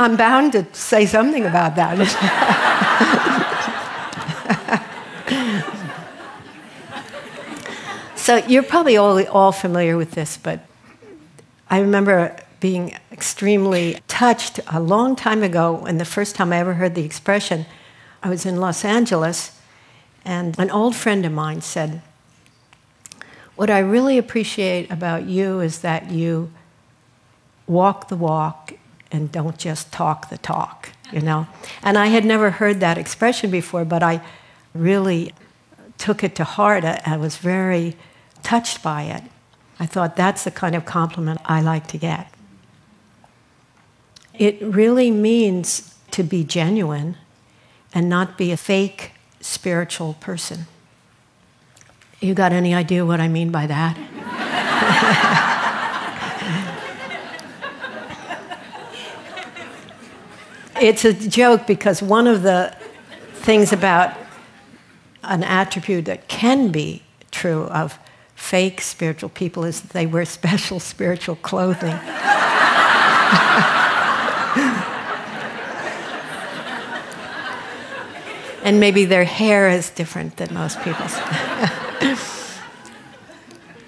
I'm bound to say something about that. So you're probably all familiar with this, but I remember being extremely touched a long time ago, and the first time I ever heard the expression, I was in Los Angeles, and an old friend of mine said, "What I really appreciate about you is that you walk the walk and don't just talk the talk," you know? And I had never heard that expression before, but I really took it to heart. I was very touched by it. I thought that's the kind of compliment I like to get. It really means to be genuine and not be a fake spiritual person. You got any idea what I mean by that? It's a joke because one of the things about an attribute that can be true of fake spiritual people is that they wear special spiritual clothing. And maybe their hair is different than most people's.